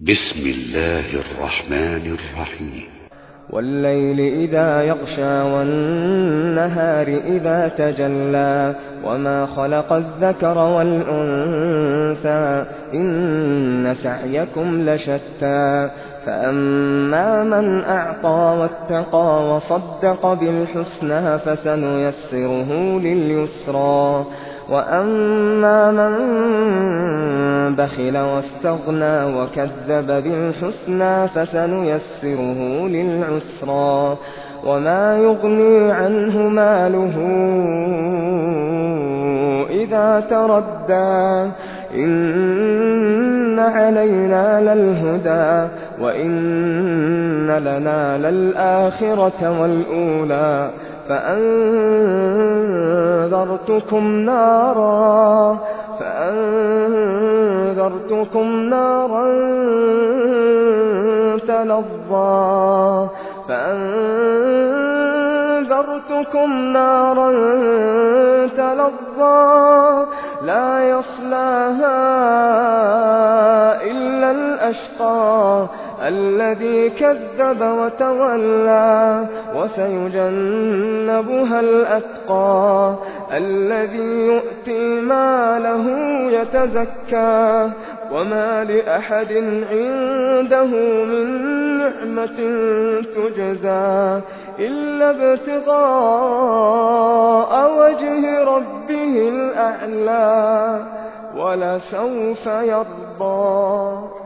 بسم الله الرحمن الرحيم والليل إذا يغشى والنهار إذا تجلى وما خلق الذكر والأنثى إن سعيكم لشتى فأما من أعطى واتقى وصدق بالحسنى فسنيسره لليسرى وأما من بخل واستغنى وكذب بالحسنى فسنيسره للعسرى وما يغني عنه ماله إذا تردى إن علينا للهدى وإن لنا للآخرة والأولى فأنذرتكم نارا تلظى لا يصلاها إلا الأشقى الذي كذب وتولى وسيجنبها الأتقى الذي يؤتي ماله يتزكى وما لأحد عنده من نعمة تجزى إلا ابتغاء وجه ربه الأعلى ولسوف يرضى.